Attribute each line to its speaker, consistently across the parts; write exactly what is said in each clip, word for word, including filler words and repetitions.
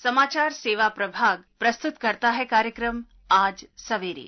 Speaker 1: समाचार सेवा प्रभाग प्रस्तुत करता है कार्यक्रम आज सवेरे।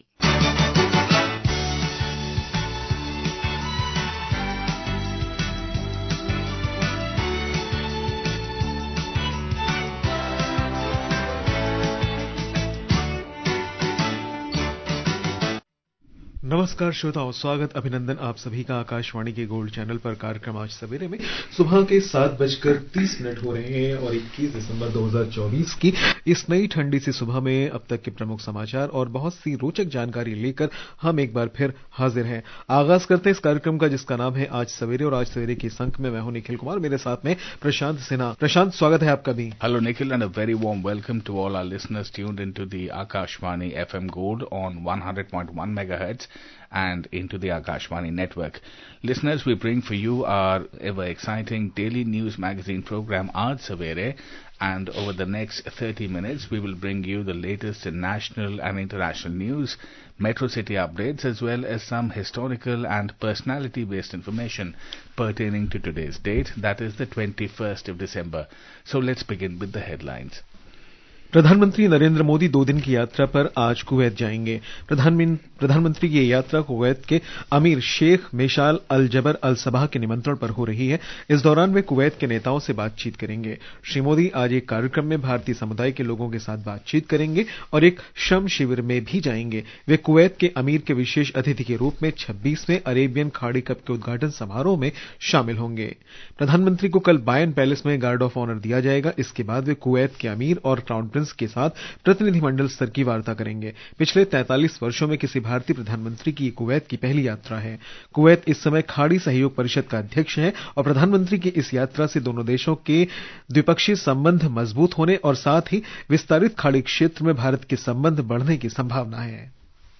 Speaker 2: नमस्कार श्रोताओं, स्वागत अभिनंदन आप सभी का आकाशवाणी के गोल्ड चैनल पर कार्यक्रम आज सवेरे में। सुबह के सात बजकर तीस मिनट हो रहे हैं और इक्कीस दिसंबर दो हज़ार चौबीस की इस नई ठंडी सी सुबह में अब तक के प्रमुख समाचार और बहुत सी रोचक जानकारी लेकर हम एक बार फिर हाजिर हैं। आगाज करते हैं इस कार्यक्रम का, जिसका नाम है आज सवेरे, और आज सवेरे की इस अंक में मैं हूं निखिल कुमार, मेरे साथ में प्रशांत सिन्हा। प्रशांत, स्वागत है आपका भी।
Speaker 3: Hello Nikhil and a very warm welcome to all our listeners tuned into the Akashvani F M Gold on one hundred point one megahertz and into the Akashvani network. Listeners, we bring for you our ever exciting daily news magazine program Aaj Savere, and over the next thirty minutes we will bring you the latest in national and international news, metro city updates, as well as some historical and personality based information pertaining to today's date, that is the twenty-first of December. So let's begin with the headlines.
Speaker 2: प्रधानमंत्री नरेंद्र मोदी दो दिन की यात्रा पर आज Kuwait जाएंगे। प्रधानमंत्री की यात्रा कुवैत के अमीर शेख मेशाल अल जबर अल सबाह के निमंत्रण पर हो रही है। इस दौरान वे कुवैत के नेताओं से बातचीत करेंगे। श्री मोदी आज एक कार्यक्रम में भारतीय समुदाय के लोगों के साथ बातचीत करेंगे और एक श्रम शिविर में भी जाएंगे। वे कुवैत के अमीर के विशेष अतिथि के रूप में छब्बीसवें अरेबियन खाड़ी कप के उद्घाटन समारोह में शामिल होंगे। प्रधानमंत्री को कल बायन पैलेस में गार्ड ऑफ ऑनर दिया जाएगा। इसके बाद वे कुवैत के अमीर और क्राउन प्रिंस के साथ प्रतिनिधिमंडल स्तर की वार्ता करेंगे। पिछले तैंतालीस वर्षों में किसी भारतीय प्रधानमंत्री की कुवैत की पहली यात्रा है। कुवैत इस समय खाड़ी सहयोग परिषद का अध्यक्ष है और प्रधानमंत्री की इस यात्रा से दोनों देशों के द्विपक्षीय संबंध मजबूत होने और साथ ही विस्तारित खाड़ी क्षेत्र में भारत के संबंध बढ़ने की संभावना है।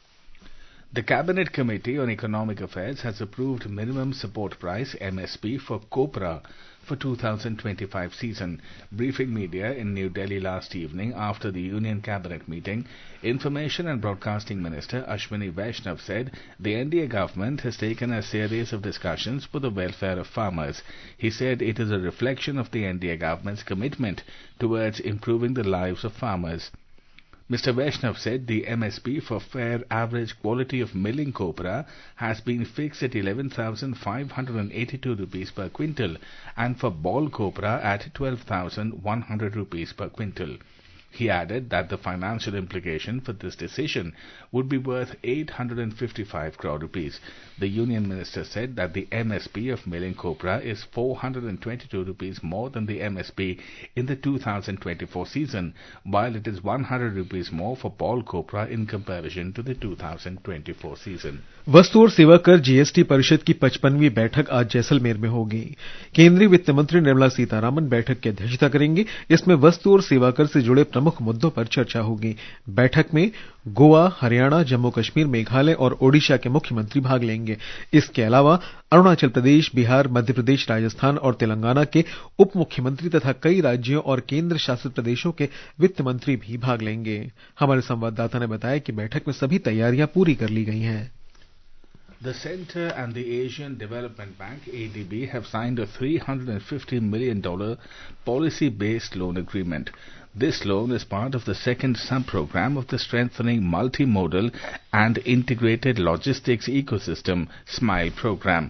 Speaker 3: The Cabinet Committee on Economic Affairs has approved minimum support price M S P for copra for two thousand twenty-five season. Briefing media in New Delhi last evening after the Union Cabinet meeting, Information and Broadcasting Minister Ashwini Vaishnav said the N D A government has taken a series of discussions for the welfare of farmers. He said it is a reflection of the N D A government's commitment towards improving the lives of farmers. Mister Vaishnav said the M S P for fair average quality of milling copra has been fixed at eleven thousand five hundred eighty-two rupees per quintal and for ball copra at twelve thousand one hundred rupees per quintal. He added that the financial implication for this decision would be worth eight hundred fifty-five crore rupees. The Union Minister said that the M S P of milling copra is four hundred twenty-two rupees more than the M S P in the two thousand twenty-four season, while it is one hundred rupees more for ball copra in comparison to the two thousand twenty-four season.
Speaker 2: वस्तु और सेवा कर GST परिषद की पचपनवीं बैठक आज जैसलमेर में होगी। केंद्रीय वित्त मंत्री निर्मला सीतारामन बैठक की अध्यक्षता करेंगी। इसमें वस्तु और सेवा कर से जुड़े प्रमुख मुद्दों पर चर्चा होगी। बैठक में गोवा, हरियाणा, जम्मू कश्मीर, मेघालय और ओडिशा के मुख्यमंत्री भाग लेंगे। इसके अलावा अरुणाचल प्रदेश, बिहार, मध्य प्रदेश, राजस्थान और तेलंगाना के उप मुख्यमंत्री तथा कई राज्यों और केंद्र शासित प्रदेशों के वित्त मंत्री भी भाग लेंगे। हमारे संवाददाता ने बताया कि बैठक में सभी तैयारियां पूरी कर ली गई हैं।
Speaker 3: The Centre and the Asian Development Bank A D B have signed a three hundred fifty million dollars policy-based loan agreement. This loan is part of the second sub-program of the Strengthening Multimodal and Integrated Logistics Ecosystem SMILE program.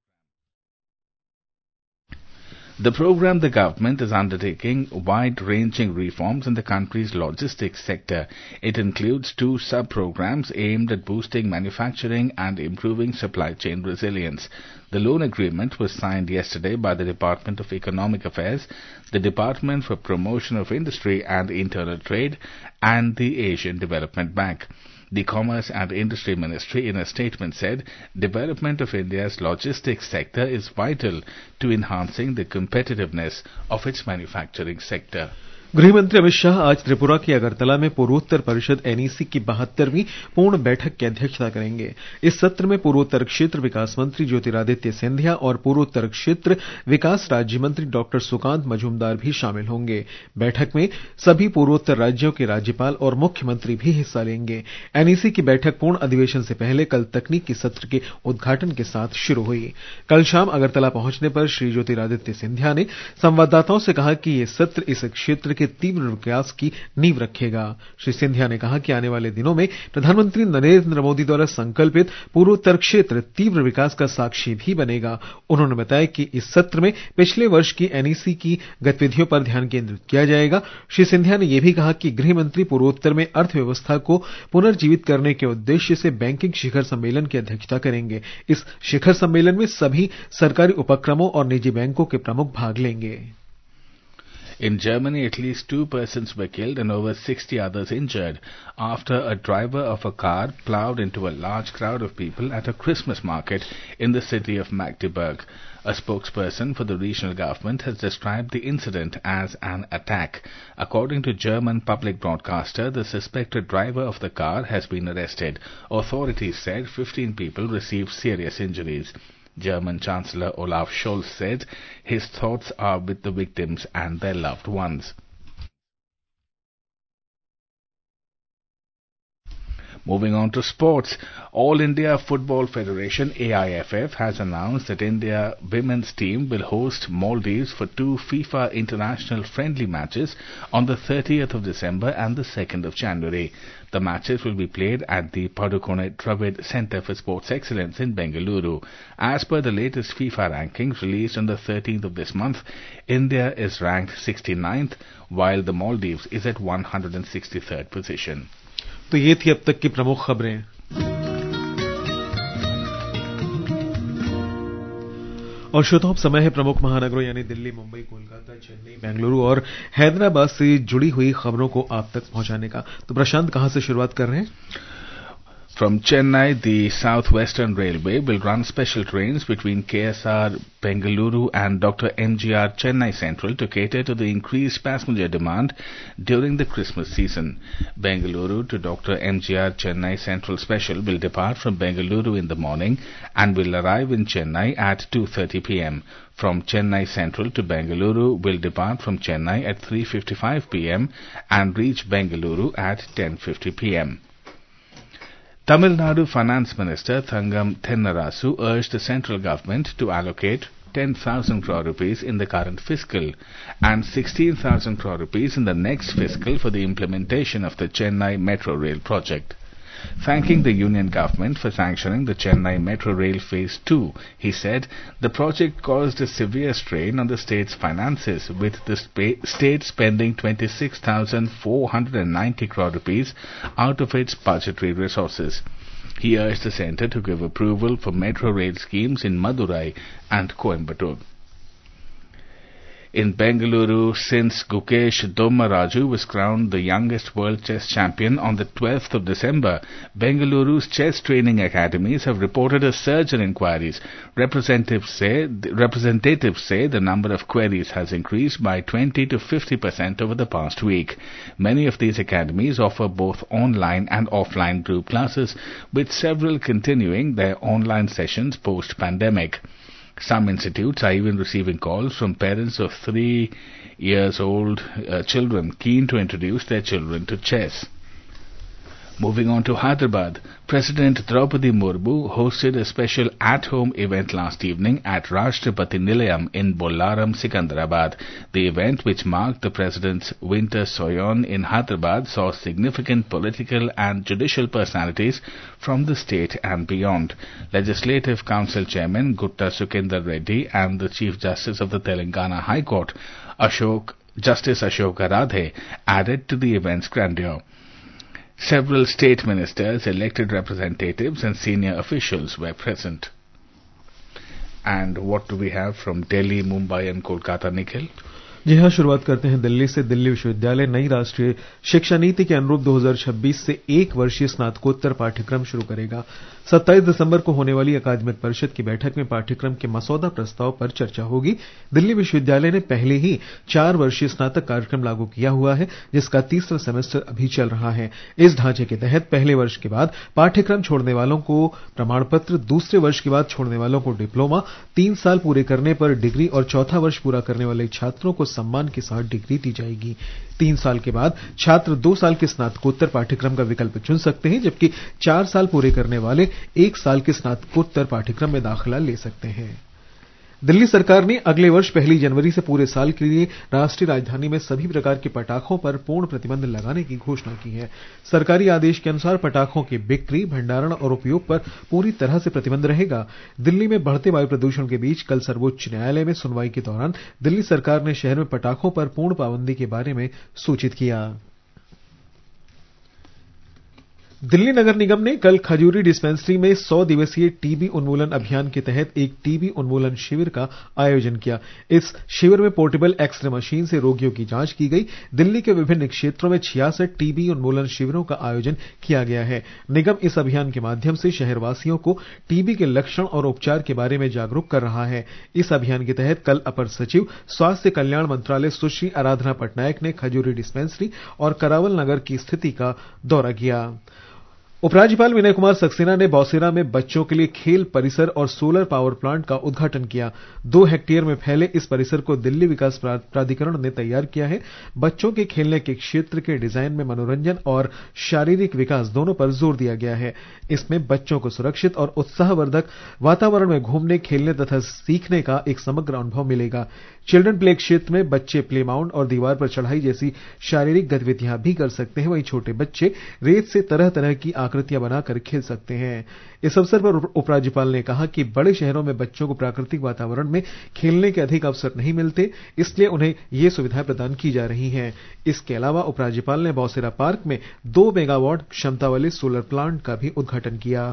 Speaker 3: The program the government is undertaking wide-ranging reforms in the country's logistics sector. It includes two sub-programs aimed at boosting manufacturing and improving supply chain resilience. The loan agreement was signed yesterday by the Department of Economic Affairs, the Department for Promotion of Industry and Internal Trade, and the Asian Development Bank. The Commerce and Industry Ministry in a statement said development of India's logistics sector is vital to enhancing the competitiveness of its manufacturing sector.
Speaker 2: गृहमंत्री अमित शाह आज त्रिपुरा की अगरतला में पूर्वोत्तर परिषद NEC की बहत्तरवीं पूर्ण बैठक की अध्यक्षता करेंगे। इस सत्र में पूर्वोत्तर क्षेत्र विकास मंत्री ज्योतिरादित्य सिंधिया और पूर्वोत्तर क्षेत्र विकास राज्य मंत्री डॉक्टर सुकांत मजूमदार भी शामिल होंगे। बैठक में सभी पूर्वोत्तर राज्यों के राज्यपाल और मुख्यमंत्री भी हिस्सा लेंगे। एनईसी की बैठक पूर्ण अधिवेशन से पहले कल तकनीकी सत्र के उद्घाटन के साथ शुरू हुई। कल शाम अगरतला पहुंचने पर श्री ज्योतिरादित्य सिंधिया ने संवाददाताओं से कहा कि ये सत्र इस क्षेत्र के तीव्र विकास की नींव रखेगा। श्री सिंधिया ने कहा कि आने वाले दिनों में प्रधानमंत्री नरेंद्र मोदी द्वारा संकल्पित पूर्वोत्तर क्षेत्र तीव्र विकास का साक्षी भी बनेगा। उन्होंने बताया कि इस सत्र में पिछले वर्ष की एनईसी की गतिविधियों पर ध्यान केंद्रित किया जाएगा। श्री सिंधिया ने यह भी कहा कि गृह मंत्री पूर्वोत्तर में अर्थव्यवस्था को पुनर्जीवित करने के उद्देश्य से बैंकिंग शिखर सम्मेलन की अध्यक्षता करेंगे। इस शिखर सम्मेलन में सभी सरकारी उपक्रमों और निजी बैंकों के प्रमुख भाग लेंगे।
Speaker 3: In Germany, at least two persons were killed and over sixty others injured after a driver of a car plowed into a large crowd of people at a Christmas market in the city of Magdeburg. A spokesperson for the regional government has described the incident as an attack. According to German public broadcaster, the suspected driver of the car has been arrested. Authorities said fifteen people received serious injuries. German Chancellor Olaf Scholz said his thoughts are with the victims and their loved ones. Moving on to sports, All India Football Federation A I F F has announced that India women's team will host Maldives for two FIFA International friendly matches on the thirtieth of December and the second of January. The matches will be played at the Padukone Dravid Centre for Sports Excellence in Bengaluru. As per the latest FIFA rankings released on the thirteenth of this month, India is ranked sixty-ninth, while the Maldives is at one hundred sixty-third position.
Speaker 2: तो ये थी अब तक की प्रमुख खबरें। और श्रोताओं, समय है प्रमुख महानगरों यानी दिल्ली, मुंबई, कोलकाता, चेन्नई, बेंगलुरु और हैदराबाद से जुड़ी हुई खबरों को आप तक पहुंचाने का। तो प्रशांत, कहां से शुरुआत कर रहे हैं?
Speaker 3: From Chennai, the South Western Railway will run special trains between K S R Bengaluru and Doctor M G R Chennai Central to cater to the increased passenger demand during the Christmas season. Bengaluru to Doctor M G R Chennai Central Special will depart from Bengaluru in the morning and will arrive in Chennai at two thirty p m. From Chennai Central to Bengaluru will depart from Chennai at three fifty-five p m and reach Bengaluru at ten fifty p m Tamil Nadu Finance Minister Thangam Thennarasu urged the central government to allocate ten thousand crore rupees in the current fiscal and sixteen thousand crore rupees in the next fiscal for the implementation of the Chennai Metro Rail project. Thanking the union government for sanctioning the Chennai Metro Rail Phase two, he said the project caused a severe strain on the state's finances, with the spa- state spending twenty-six thousand four hundred ninety crore rupees out of its budgetary resources. He urged the centre to give approval for metro rail schemes in Madurai and Coimbatore. In Bengaluru, since Gukesh Dommaraju was crowned the youngest world chess champion on the twelfth of December, Bengaluru's chess training academies have reported a surge in inquiries. Representatives say, representatives say the number of queries has increased by twenty to fifty percent over the past week. Many of these academies offer both online and offline group classes, with several continuing their online sessions post-pandemic. Some institutes are even receiving calls from parents of three years old uh, children keen to introduce their children to chess. Moving on to Hyderabad, President Draupadi Murmu hosted a special at-home event last evening at Rashtrapati Nilayam in Bollaram, Sikandrabad. The event, which marked the President's winter sojourn in Hyderabad, saw significant political and judicial personalities from the state and beyond. Legislative Council Chairman Gutta Sukhender Reddy and the Chief Justice of the Telangana High Court, Ashok, Justice Ashok Aradhe, added to the event's grandeur. Several state ministers, elected representatives and senior officials were present. And what do we have from Delhi, Mumbai and Kolkata, Nikhil?
Speaker 2: जी हाँ, शुरुआत करते हैं दिल्ली से। दिल्ली विश्वविद्यालय नई राष्ट्रीय शिक्षा नीति के अनुरूप दो हज़ार छब्बीस से एक वर्षीय स्नातकोत्तर पाठ्यक्रम शुरू करेगा। सत्ताईस दिसंबर को होने वाली अकादमिक परिषद की बैठक में पाठ्यक्रम के मसौदा प्रस्ताव पर चर्चा होगी। दिल्ली विश्वविद्यालय ने पहले ही चार वर्षीय स्नातक कार्यक्रम लागू किया हुआ है, जिसका तीसरा सेमेस्टर अभी चल रहा है। इस ढांचे के तहत पहले वर्ष के बाद पाठ्यक्रम छोड़ने वालों को प्रमाण पत्र, दूसरे वर्ष के बाद छोड़ने वालों को डिप्लोमा, तीन साल पूरे करने पर डिग्री और चौथा वर्ष पूरा करने वाले छात्रों को सम्मान के साथ डिग्री दी जाएगी। तीन साल के बाद छात्र दो साल के स्नातकोत्तर पाठ्यक्रम का विकल्प चुन सकते हैं, जबकि चार साल पूरे करने वाले एक साल के स्नातकोत्तर पाठ्यक्रम में दाखिला ले सकते हैं। दिल्ली सरकार ने अगले वर्ष पहली जनवरी से पूरे साल के लिए राष्ट्रीय राजधानी में सभी प्रकार के पटाखों पर पूर्ण प्रतिबंध लगाने की घोषणा की है। सरकारी आदेश के अनुसार पटाखों की बिक्री, भंडारण और उपयोग पर पूरी तरह से प्रतिबंध रहेगा। दिल्ली में बढ़ते वायु प्रदूषण के बीच कल सर्वोच्च न्यायालय में सुनवाई के दौरान दिल्ली सरकार ने शहर में पटाखों पर पूर्ण पाबंदी के बारे में सूचित किया। दिल्ली नगर निगम ने कल खजूरी डिस्पेंसरी में सौ दिवसीय टीबी उन्मूलन अभियान के तहत एक टीबी उन्मूलन शिविर का आयोजन किया। इस शिविर में पोर्टेबल एक्सरे मशीन से रोगियों की जांच की गई। दिल्ली के विभिन्न क्षेत्रों में छियासठ टीबी उन्मूलन शिविरों का आयोजन किया गया है। निगम इस अभियान के माध्यम से शहरवासियों को टीबी के लक्षण और उपचार के बारे में जागरूक कर रहा है। इस अभियान के तहत कल अपर सचिव स्वास्थ्य कल्याण मंत्रालय सुश्री आराधना पटनायक ने खजूरी डिस्पेंसरी और करावल नगर की स्थिति का दौरा किया। उपराज्यपाल विनय कुमार सक्सेना ने बौसेरा में बच्चों के लिए खेल परिसर और सोलर पावर प्लांट का उद्घाटन किया। दो हेक्टेयर में फैले इस परिसर को दिल्ली विकास प्राधिकरण ने तैयार किया है। बच्चों के खेलने के क्षेत्र के डिजाइन में मनोरंजन और शारीरिक विकास दोनों पर जोर दिया गया है। इसमें बच्चों को सुरक्षित और उत्साहवर्धक वातावरण में घूमने, खेलने तथा सीखने का एक समग्र अनुभव मिलेगा। चिल्ड्रन प्ले क्षेत्र में बच्चे प्ले माउंट और दीवार पर चढ़ाई जैसी शारीरिक गतिविधियां भी कर सकते हैं। वहीं छोटे बच्चे रेत से तरह तरह की आकृतियां बनाकर खेल सकते हैं। इस अवसर पर उपराज्यपाल ने कहा कि बड़े शहरों में बच्चों को प्राकृतिक वातावरण में खेलने के अधिक अवसर नहीं मिलते, इसलिए उन्हें ये सुविधाएं प्रदान की जा रही हैं। इसके अलावा उपराज्यपाल ने बौसेरा पार्क में दो मेगावाट क्षमता वाले सोलर प्लांट का भी उद्घाटन किया।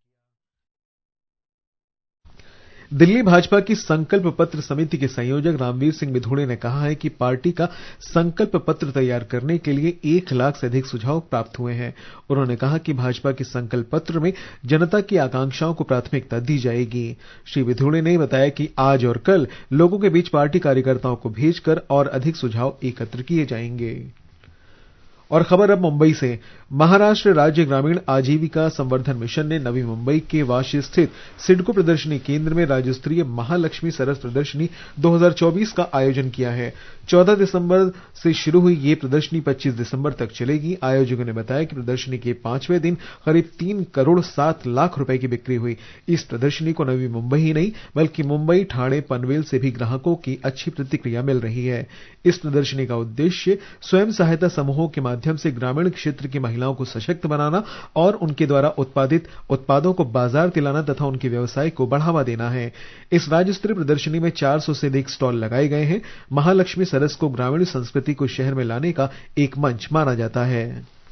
Speaker 2: दिल्ली भाजपा की संकल्प पत्र समिति के संयोजक रामवीर सिंह मिधुणे ने कहा है कि पार्टी का संकल्प पत्र तैयार करने के लिए एक लाख से अधिक सुझाव प्राप्त हुए हैं। उन्होंने कहा कि भाजपा के संकल्प पत्र में जनता की आकांक्षाओं को प्राथमिकता दी जाएगी। श्री मिधुणे ने बताया कि आज और कल लोगों के बीच पार्टी कार्यकर्ताओं को भेजकर और अधिक सुझाव एकत्र किए जाएंगे। और खबर अब मुंबई से। महाराष्ट्र राज्य ग्रामीण आजीविका संवर्धन मिशन ने नवी मुंबई के वाशी स्थित सिडको प्रदर्शनी केंद्र में राज्य स्तरीय महालक्ष्मी सरस प्रदर्शनी दो हज़ार चौबीस का आयोजन किया है। चौदह दिसंबर से शुरू हुई ये प्रदर्शनी पच्चीस दिसंबर तक चलेगी। आयोजकों ने बताया कि प्रदर्शनी के पांचवें दिन करीब तीन करोड़ सात लाख रुपए की बिक्री हुई। इस प्रदर्शनी को नवी मुंबई ही नहीं बल्कि मुंबई, ठाणे, पनवेल से भी ग्राहकों की अच्छी प्रतिक्रिया मिल रही है। इस प्रदर्शनी का उद्देश्य स्वयं सहायता समूहों के माध्यम से ग्रामीण क्षेत्र की महिलाओं को सशक्त बनाना और उनके द्वारा उत्पादित उत्पादों को बाजार दिलाना तथा उनके व्यवसाय को बढ़ावा देना है। इस राज्य स्तरीय प्रदर्शनी में चार सौ से अधिक स्टॉल लगाए गए हैं। महालक्ष्मी सरस को ग्रामीण संस्कृति को शहर में लाने का एक मंच माना जाता है।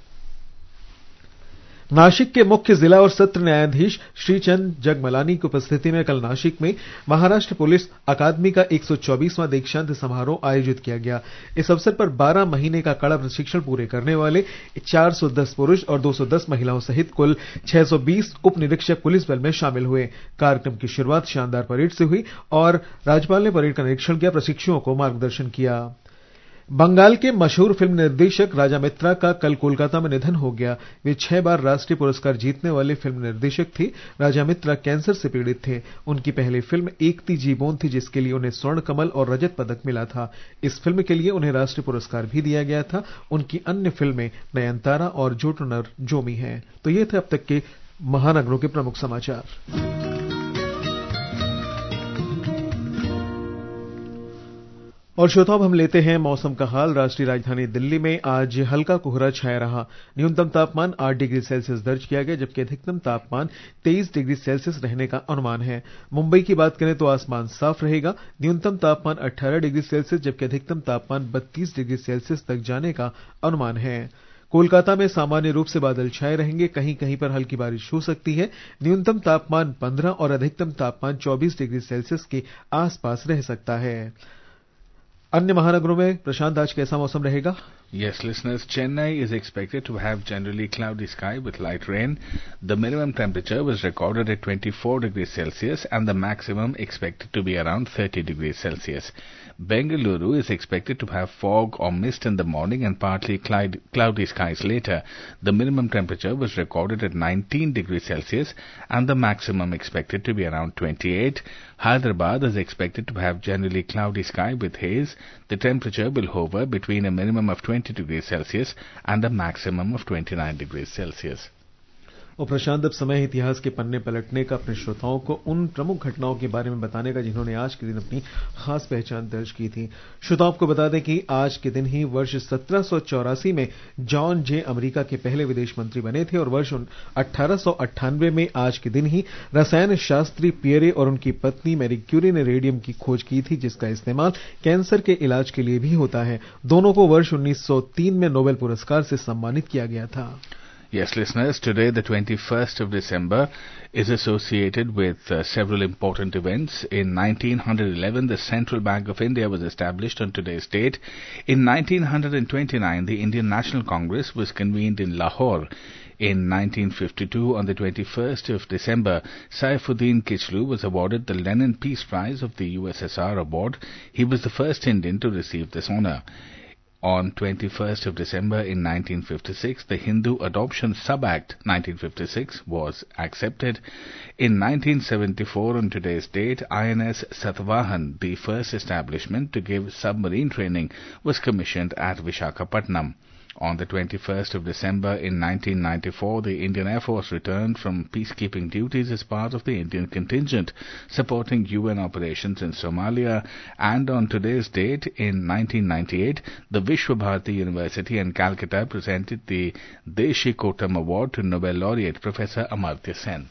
Speaker 2: नासिक के मुख्य जिला और सत्र न्यायाधीश श्रीचंद जगमलानी की उपस्थिति में कल नासिक में महाराष्ट्र पुलिस अकादमी का एक सौ चौबीसवां दीक्षांत समारोह आयोजित किया गया। इस अवसर पर बारह महीने का कड़ा प्रशिक्षण पूरे करने वाले चार सौ दस पुरुष और दो सौ दस महिलाओं सहित कुल छह सौ बीस उप निरीक्षक पुलिस बल में शामिल हुए। कार्यक्रम की शुरुआत शानदार परेड से हुई और राज्यपाल ने परेड का निरीक्षण किया, प्रशिक्षुओं को मार्गदर्शन किया। बंगाल के मशहूर फिल्म निर्देशक राजा मित्रा का कल कोलकाता में निधन हो गया। वे छह बार राष्ट्रीय पुरस्कार जीतने वाले फिल्म निर्देशक थे। राजा मित्रा कैंसर से पीड़ित थे। उनकी पहली फिल्म एकती जीबोन थी, जिसके लिए उन्हें स्वर्ण कमल और रजत पदक मिला था। इस फिल्म के लिए उन्हें राष्ट्रीय पुरस्कार भी दिया गया था। उनकी अन्य फिल्में नयनतारा और जोटनर जोमी हैं। तो ये थे अब तक के महानगरों के प्रमुख समाचार। और श्रोताओं, हम लेते हैं मौसम का हाल। राष्ट्रीय राजधानी दिल्ली में आज हल्का कोहरा छाया रहा। न्यूनतम तापमान आठ डिग्री सेल्सियस दर्ज किया गया, जबकि अधिकतम तापमान तेईस डिग्री सेल्सियस रहने का अनुमान है। मुंबई की बात करें तो आसमान साफ रहेगा। न्यूनतम तापमान अठारह डिग्री सेल्सियस जबकि अधिकतम तापमान बत्तीस डिग्री सेल्सियस तक जाने का अनुमान है। कोलकाता में सामान्य रूप से बादल छाए रहेंगे, कहीं कहीं पर हल्की बारिश हो सकती है। न्यूनतम तापमान पंद्रह और अधिकतम तापमान चौबीस डिग्री सेल्सियस के आसपास रह सकता है। अन्य महानगरों में प्रशांत आज कैसा मौसम रहेगा?
Speaker 3: Yes, listeners, Chennai is expected to have generally cloudy sky with light rain. The minimum temperature was recorded at twenty-four degrees Celsius and the maximum expected to be around thirty degrees Celsius. Bengaluru is expected to have fog or mist in the morning and partly cloudy skies later. The minimum temperature was recorded at nineteen degrees Celsius and the maximum expected to be around twenty-eight. Hyderabad is expected to have generally cloudy sky with haze. The temperature will hover between a minimum of twenty degrees Celsius and a maximum of twenty-nine degrees Celsius.
Speaker 2: और प्रशांत अब समय इतिहास के पन्ने पलटने का, अपने श्रोताओं को उन प्रमुख घटनाओं के बारे में बताने का जिन्होंने आज के दिन अपनी खास पहचान दर्ज की थी। श्रोताओं को बता दें कि आज के दिन ही वर्ष सत्रह सौ चौरासी में जॉन जे अमेरिका के पहले विदेश मंत्री बने थे और वर्ष अठारह सौ अट्ठानवे में आज के दिन ही रसायन शास्त्री पियरे और उनकी पत्नी मैरी क्यूरी ने रेडियम की खोज की थी, जिसका इस्तेमाल कैंसर के इलाज के लिए भी होता है। दोनों को वर्ष उन्नीस सौ तीन में नोबेल पुरस्कार से सम्मानित किया गया था।
Speaker 3: Yes, listeners, today the twenty-first of December is associated with uh, several important events. In nineteen eleven, the Central Bank of India was established on today's date. In nineteen twenty-nine, the Indian National Congress was convened in Lahore. In nineteen fifty-two, on the twenty-first of December, Saifuddin Kichlu was awarded the Lenin Peace Prize of the U S S R award. He was the first Indian to receive this honor. On twenty-first of December in nineteen fifty-six, the Hindu Adoption Sub-Act nineteen fifty-six was accepted. In nineteen seventy-four, on today's date, I N S Satavahan, the first establishment to give submarine training, was commissioned at Vishakhapatnam. On the twenty-first of December in nineteen ninety-four, the Indian Air Force returned from peacekeeping duties as part of the Indian contingent supporting U N operations in Somalia. And on today's date in nineteen ninety-eight, the Vishwabharati University in Calcutta presented the Deshi Kotam Award to Nobel laureate Professor Amartya Sen.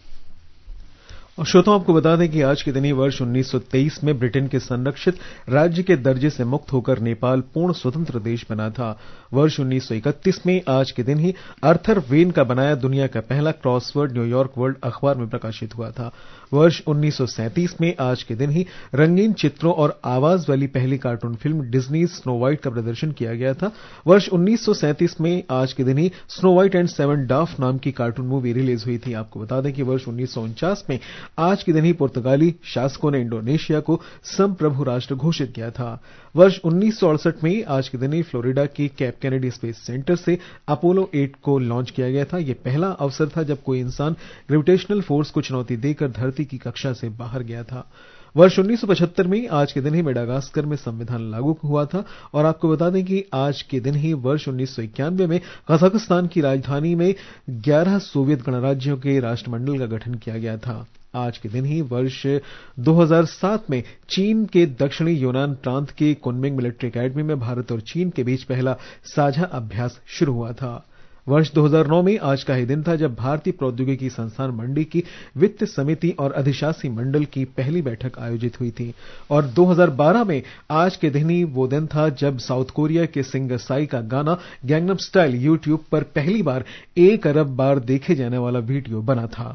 Speaker 2: और श्रोताओं आपको बता दें कि आज के दिन ही वर्ष उन्नीस सौ तेईस में ब्रिटेन के संरक्षित राज्य के दर्जे से मुक्त होकर नेपाल पूर्ण स्वतंत्र देश बना था। वर्ष उन्नीस सौ इकतीस में आज के दिन ही आर्थर वेन का बनाया दुनिया का पहला क्रॉसवर्ड न्यूयॉर्क वर्ल्ड अखबार में प्रकाशित हुआ था। वर्ष उन्नीस सौ सैंतीस में आज के दिन ही रंगीन चित्रों और आवाज वाली पहली cartoon film Disney Snow White का प्रदर्शन किया गया था। वर्ष उन्नीस सौ सैंतीस में आज के दिन ही Snow White and Seven Dwarfs नाम की कार्टून मूवी रिलीज हुई थी। आपको बता दें कि वर्ष उन्नीस सौ उनचास में आज के दिन ही पुर्तगाली शासकों ने इंडोनेशिया को संप्रभु राष्ट्र घोषित किया था। वर्ष उन्नीस सौ अड़सठ में आज के दिन ही फ्लोरिडा के कैप कैनेडी स्पेस सेंटर से अपोलो आठ को लॉन्च किया गया था। यह पहला अवसर था जब कोई इंसान ग्रेविटेशनल फोर्स को चुनौती देकर धरती की कक्षा से बाहर गया था। वर्ष उन्नीस सौ पचहत्तर में आज के दिन ही मेडागास्कर में संविधान लागू हुआ था। और आपको बता दें कि आज के दिन ही वर्ष उन्नीस सौ इक्यानवे में कजाकिस्तान की राजधानी में ग्यारह सोवियत गणराज्यों के राष्ट्रमंडल का गठन किया गया था। आज के दिन ही वर्ष दो हज़ार सात में चीन के दक्षिणी यूनान प्रांत के कुनमिंग मिलिट्री एकेडमी में भारत और चीन के बीच पहला साझा अभ्यास शुरू हुआ था। वर्ष दो हज़ार नौ में आज का ही दिन था जब भारतीय प्रौद्योगिकी संस्थान मंडी की वित्त समिति और अधिशासी मंडल की पहली बैठक आयोजित हुई थी। और दो हज़ार बारह में आज के दिन ही वो दिन था जब साउथ कोरिया के सिंगर साई का गाना गैंगनम स्टाइल यूट्यूब पर पहली बार एक अरब बार देखे जाने वाला वीडियो बना था।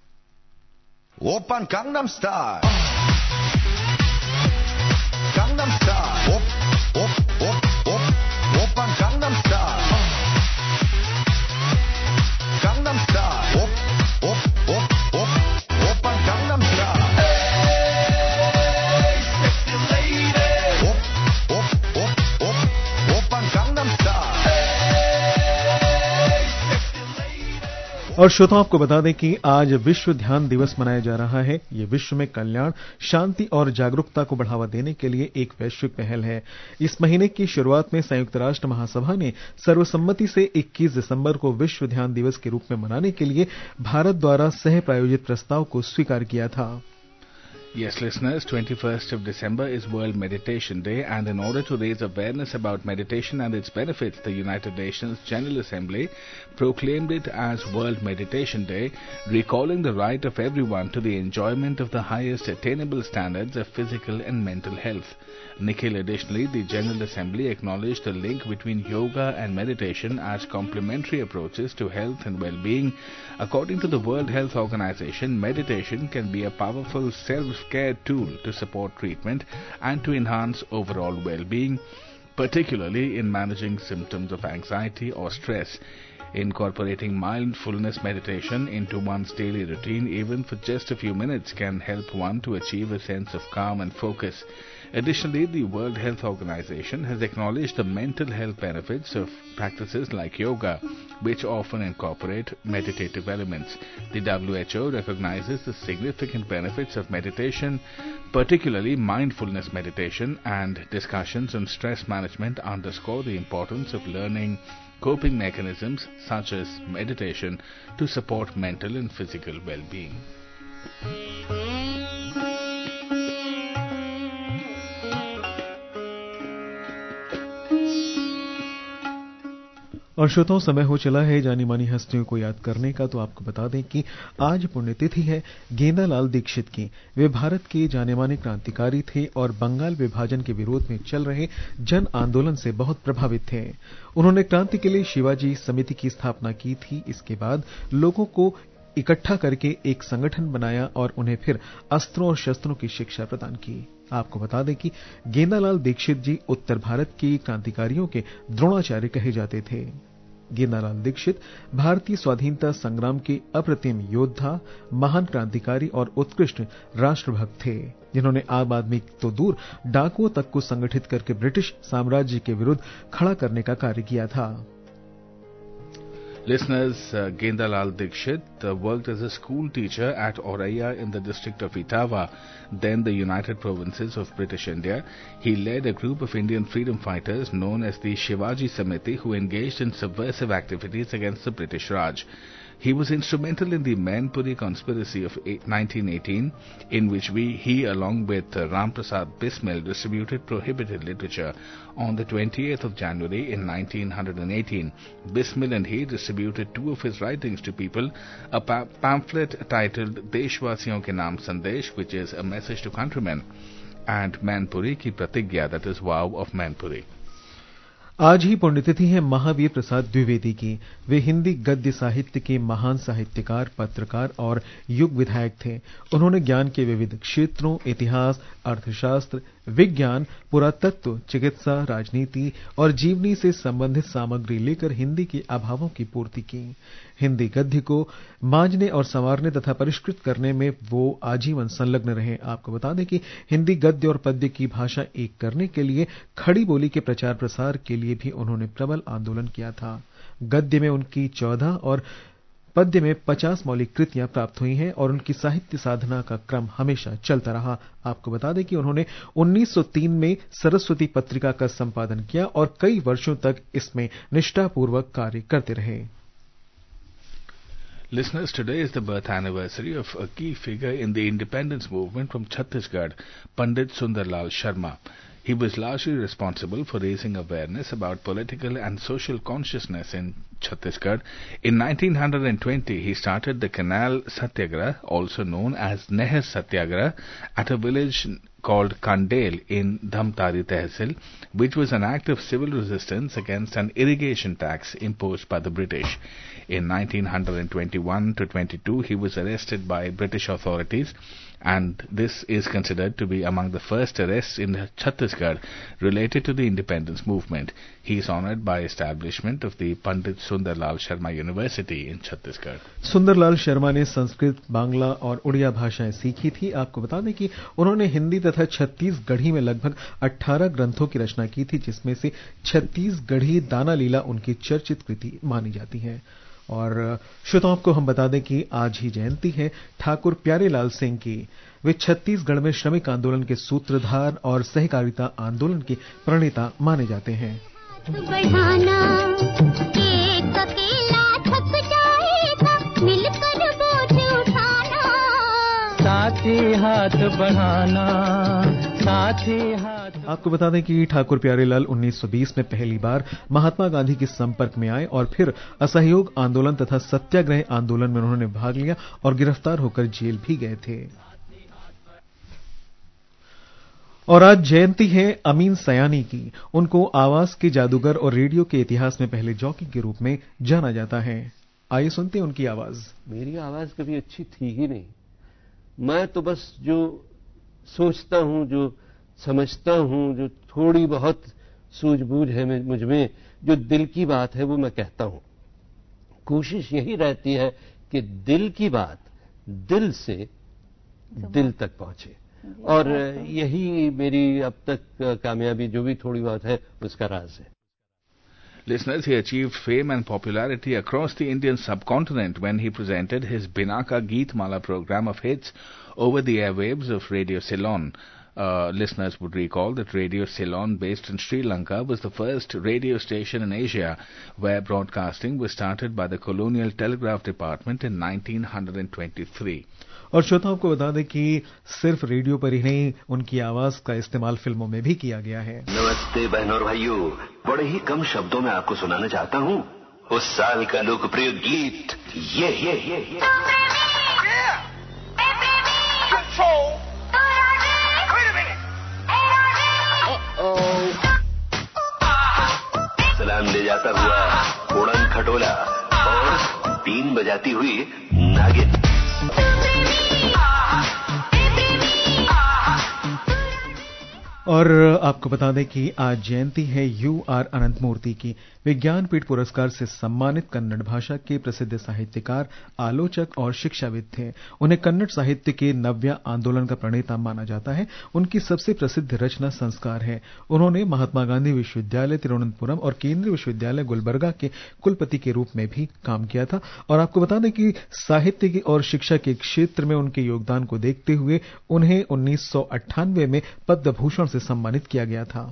Speaker 4: Oppan Gangnam Style. Gangnam Style. Op, op, op, op. Oppan Gangnam Style. Gangnam Style. Op, op, op, op. Oppan Gangnam Style. Hey, sexy lady. Op, op, op, op. Oppan Gangnam Style. Hey, sexy lady.
Speaker 2: और श्रोताओं आपको बता दें कि आज विश्व ध्यान दिवस मनाया जा रहा है। ये विश्व में कल्याण, शांति और जागरूकता को बढ़ावा देने के लिए एक वैश्विक पहल है। इस महीने की शुरुआत में संयुक्त राष्ट्र महासभा ने सर्वसम्मति से इक्कीस दिसंबर को विश्व ध्यान दिवस के रूप में मनाने के लिए भारत द्वारा सह प्रायोजित प्रस्ताव को स्वीकार किया था।
Speaker 3: Yes, listeners, twenty-first of December is World Meditation Day, and in order to raise awareness about meditation and its benefits, the United Nations General Assembly proclaimed it as World Meditation Day, recalling the right of everyone to the enjoyment of the highest attainable standards of physical and mental health. Nikhil, additionally, the General Assembly acknowledged the link between yoga and meditation as complementary approaches to health and well-being. According to the World Health Organization, meditation can be a powerful self-care tool to support treatment and to enhance overall well-being, particularly in managing symptoms of anxiety or stress. Incorporating mindfulness meditation into one's daily routine, even for just a few minutes, can help one to achieve a sense of calm and focus. Additionally, the World Health Organization has acknowledged the mental health benefits of practices like yoga. which often incorporate meditative elements. The W H O recognizes the significant benefits of meditation, particularly mindfulness meditation, and discussions on stress management underscore the importance of learning coping mechanisms such as meditation to support mental and physical well-being.
Speaker 2: और श्रोताओं, समय हो चला है जानी मानी हस्तियों को याद करने का। तो आपको बता दें कि आज पुण्यतिथि है गेंदालाल दीक्षित की। वे भारत के जाने माने क्रांतिकारी थे और बंगाल विभाजन के विरोध में चल रहे जन आंदोलन से बहुत प्रभावित थे। उन्होंने क्रांति के लिए शिवाजी समिति की स्थापना की थी। इसके बाद लोगों को इकट्ठा करके एक संगठन बनाया और उन्हें फिर अस्त्रों और शस्त्रों की शिक्षा प्रदान की। आपको बता दें कि गेंदालाल दीक्षित जी उत्तर भारत के क्रांतिकारियों के द्रोणाचार्य कहे जाते थे। गेंदालाल दीक्षित भारतीय स्वाधीनता संग्राम के अप्रतिम योद्धा, महान क्रांतिकारी और उत्कृष्ट राष्ट्रभक्त थे, जिन्होंने आम आदमी तो दूर डाकुओं तक को संगठित करके ब्रिटिश साम्राज्य के विरुद्ध खड़ा करने का कार्य किया था।
Speaker 3: Listeners, uh, Gendalal Dikshit uh, worked as a school teacher at Oraiya in the district of Etawah, then the United Provinces of British India. He led a group of Indian freedom fighters known as the Shivaji Samiti who engaged in subversive activities against the British Raj. He was instrumental in the Mainpuri conspiracy of nineteen eighteen, in which we, he along with uh, Ram Prasad Bismil distributed prohibited literature. On the twentieth of January in nineteen eighteen, Bismil and he distributed two of his writings to people, a pa- pamphlet titled Deshwasiyon ke Naam Sandesh, which is a message to countrymen, and Mainpuri ki Pratigya, that is vow of Mainpuri.
Speaker 2: आज ही पुण्यतिथि है महावीर प्रसाद द्विवेदी की। वे हिंदी गद्य साहित्य के महान साहित्यकार, पत्रकार और युग विधायक थे। उन्होंने ज्ञान के विविध क्षेत्रों, इतिहास, अर्थशास्त्र, विज्ञान, पुरातत्व, चिकित्सा, राजनीति और जीवनी से संबंधित सामग्री लेकर हिंदी के अभावों की पूर्ति की। हिंदी गद्य को मांझने और संवारने तथा परिष्कृत करने में वो आजीवन संलग्न रहे। आपको बता दें कि हिंदी गद्य और पद्य की भाषा एक करने के लिए खड़ी बोली के प्रचार प्रसार के लिए भी उन्होंने प्रबल आंदोलन किया था। गद्य में उनकी चौदह और पद्य में पचास मौलिक कृतियां प्राप्त हुई हैं और उनकी साहित्य साधना का क्रम हमेशा चलता रहा। आपको बता दें कि उन्होंने उन्नीस सौ तीन में सरस्वती पत्रिका का संपादन किया और कई वर्षों तक इसमें निष्ठापूर्वक कार्य करते रहे।
Speaker 3: Listeners, today is the birth anniversary of a key figure in the independence movement from Chhattisgarh, Pandit Sundarlal Sharma. He was largely responsible for raising awareness about political and social consciousness in Chhattisgarh. In nineteen twenty, he started the Canal Satyagraha, also known as Nehar Satyagraha, at a village called Kandel in Dhamtari Tehsil, which was an act of civil resistance against an irrigation tax imposed by the British. In nineteen twenty-one to twenty-two, he was arrested by British authorities, and this is considered to be among the first arrests in Chhattisgarh related to the independence movement. He is honoured by establishment of the Pandit Sundarlal Sharma University in Chhattisgarh.
Speaker 2: Sundarlal Sharma ने संस्कृत, बांग्ला और उड़िया भाषाएं सीखी थी। आपको बता दें कि उन्होंने हिंदी तथा छत्तीसगढ़ी में लगभग अठारह ग्रंथों की रचना की थी, जिसमें से छत्तीसगढ़ी दाना लीला उनकी चर्चित कृति मानी जाती है। और श्रोताओं को हम बता दें कि आज ही जयंती है ठाकुर प्यारेलाल सिंह की। वे छत्तीसगढ़ में श्रमिक आंदोलन के सूत्रधार और सहकारिता आंदोलन के प्रणेता माने जाते हैं।
Speaker 5: बढ़ाना, एक अकेला थक जाएगा, मिलकर बोझ उठाना,
Speaker 6: साथी हाथ बढ़ाना, साथी हाथ।
Speaker 2: आपको बता दें कि ठाकुर प्यारेलाल उन्नीस सौ बीस में पहली बार महात्मा गांधी के संपर्क में आए और फिर असहयोग आंदोलन तथा सत्याग्रह आंदोलन में उन्होंने भाग लिया और गिरफ्तार होकर जेल भी गए थे। और आज जयंती है अमीन सयानी की। उनको आवाज के जादूगर और रेडियो के इतिहास में पहले जॉकी के रूप में जाना जाता है। आइए सुनते हैं उनकी आवाज।
Speaker 7: मेरी आवाज कभी अच्छी थी ही नहीं। मैं तो बस जो सोचता हूं, जो समझता हूं, जो थोड़ी बहुत सूझबूझ है मुझ में, जो दिल की बात है वो मैं कहता हूं। कोशिश यही रहती है कि दिल की बात दिल से दिल तक पहुंचे, और यही मेरी अब तक कामयाबी जो भी थोड़ी बहुत है उसका राज है।
Speaker 3: Listeners, he achieved fame and popularity across the Indian subcontinent when he presented his Binaka Geetmala program of hits over the airwaves of Radio Ceylon. Uh, listeners would recall that Radio Ceylon, based in Sri Lanka, was the first radio station in Asia where broadcasting was started by the Colonial Telegraph Department in nineteen twenty-three.
Speaker 2: और श्रोताओं को बता दें कि सिर्फ radio पर ही नहीं, उनकी आवाज का इस्तेमाल फिल्मों में भी किया गया है।
Speaker 8: नमस्ते बहनों और भाइयों, बड़े ही कम शब्दों में आपको सुनाना चाहता हूँ उस साल का लोकप्रिय गीत ये ये ये ये सलाम ले जाता हुआ उड़न खटोला और तीन बजाती हुई नागिन।
Speaker 2: और आपको बता दें कि आज जयंती है यू आर अनंत मूर्ति की। विज्ञान पीठ पुरस्कार से सम्मानित कन्नड़ भाषा के प्रसिद्ध साहित्यकार, आलोचक और शिक्षाविद थे। उन्हें कन्नड़ साहित्य के नव्य आंदोलन का प्रणेता माना जाता है। उनकी सबसे प्रसिद्ध रचना संस्कार है। उन्होंने महात्मा गांधी विश्वविद्यालय तिरुवनंतपुरम और केंद्रीय विश्वविद्यालय गुलबर्गा के कुलपति के रूप में भी काम किया था। और आपको बता दें कि साहित्य और शिक्षा के क्षेत्र में उनके योगदान को देखते हुए उन्हें उन्नीस सौ अट्ठानवे में पद्म भूषण से सम्मानित किया गया था।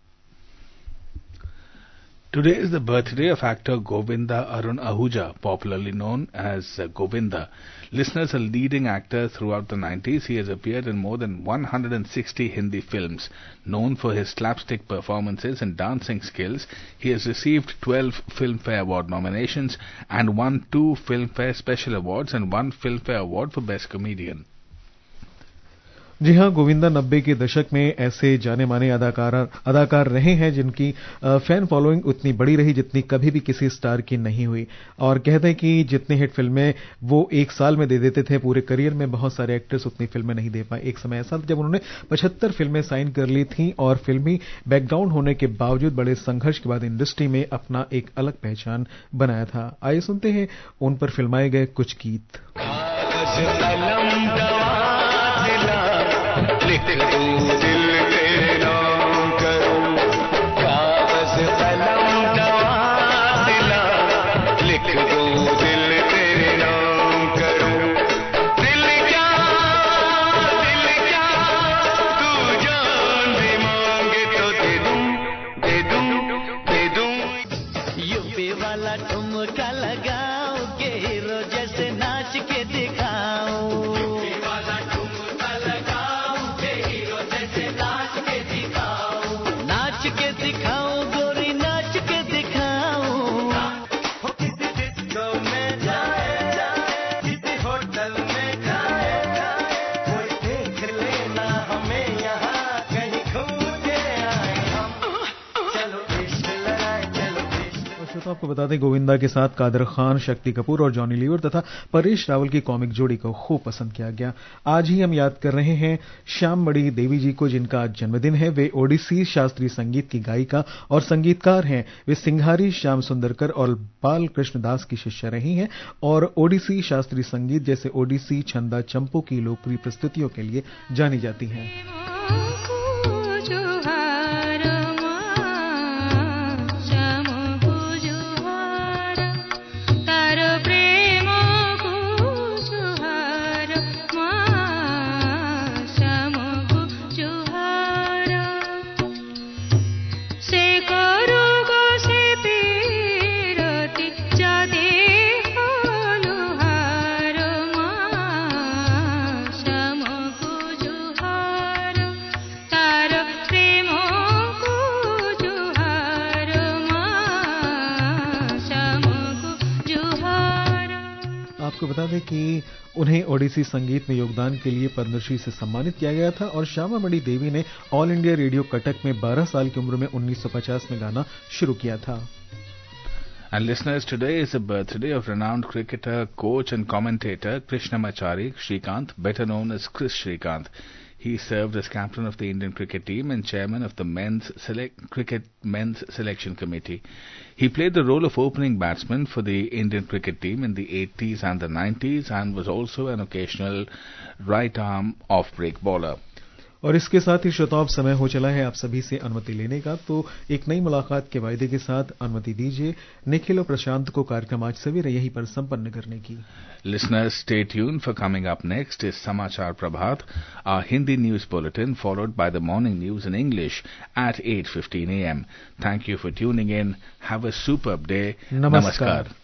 Speaker 3: Today is the birthday of actor Govinda Arun Ahuja, popularly known as uh, Govinda. Listeners, a leading actor throughout the nineties, he has appeared in more than one hundred sixty Hindi films. Known for his slapstick performances and dancing skills, he has received twelve Filmfare Award nominations and won two Filmfare Special Awards and one Filmfare Award for Best Comedian.
Speaker 2: जी हां, गोविंदा नब्बे के दशक में ऐसे जाने माने अदाकार अदाकार रहे हैं जिनकी फैन फॉलोइंग उतनी बड़ी रही जितनी कभी भी किसी स्टार की नहीं हुई। और कहते हैं कि जितनी हिट फिल्में वो एक साल में दे देते थे, पूरे करियर में बहुत सारे एक्टर्स उतनी फिल्में नहीं दे पाए। एक समय ऐसा था जब उन्होंने पचहत्तर फिल्में साइन कर ली थी और फिल्मी बैकग्राउंड होने के बावजूद बड़े संघर्ष के बाद इंडस्ट्री में अपना एक अलग पहचान बनाया था। आइए सुनते हैं उन पर फिल्माए गए कुछ गीत।
Speaker 9: लिख दूं दिल के नाम करूं, कागज कलम दवा दिला, लिख दूं दिल तेरे नाम करूं। दिल क्या दिल क्या तू जान भी मांगे तो दे दूं दे दूं दे दूं। यूपी वाला ठुमका लगाओगे हीरो जैसे नाच के दिखाओ।
Speaker 2: तो आपको बता दें गोविंदा के साथ कादर खान, शक्ति कपूर और जॉनी लीवर तथा परेश रावल की कॉमिक जोड़ी को खूब पसंद किया गया। आज ही हम याद कर रहे हैं श्याममणि देवी जी को, जिनका आज जन्मदिन है। वे ओडिसी शास्त्रीय संगीत की गायिका और संगीतकार हैं। वे सिंघारी श्याम सुंदरकर और बाल कृष्णदास की शिष्या रही हैं और ओडिसी शास्त्रीय संगीत जैसे ओडिसी, छंदा, चंपू की लोकप्रिय प्रस्तुतियों के लिए जानी जाती हैं। आपको बता दें कि उन्हें ओडिसी संगीत में योगदान के लिए पद्मश्री से सम्मानित किया गया था और श्यामामणि देवी ने ऑल इंडिया रेडियो कटक में बारह साल की उम्र में उन्नीस सौ पचास में गाना शुरू किया था।
Speaker 3: And listeners, today is the birthday of renowned cricketer, coach and commentator Krishnamachari Srikanth, better known as Chris Srikanth. He served as captain of the Indian cricket team and chairman of the men's select cricket men's selection committee. He played the role of opening batsman for the Indian cricket team in the eighties and the nineties and was also an occasional right-arm off-break bowler.
Speaker 2: और इसके साथ ही श्रोताओं समय हो चला है आप सभी से अनुमति लेने का, तो एक नई मुलाकात के वायदे के साथ अनुमति दीजिए निखिल और प्रशांत को कार्यक्रम आज सवेरे यहीं पर संपन्न करने की।
Speaker 3: Listeners, stay tuned for coming up next is Samachar Prabhat, our Hindi news bulletin followed by the morning news in English at eight fifteen a m. Thank you for tuning in. Have a superb day.
Speaker 2: Namaskar.
Speaker 3: Namaskar.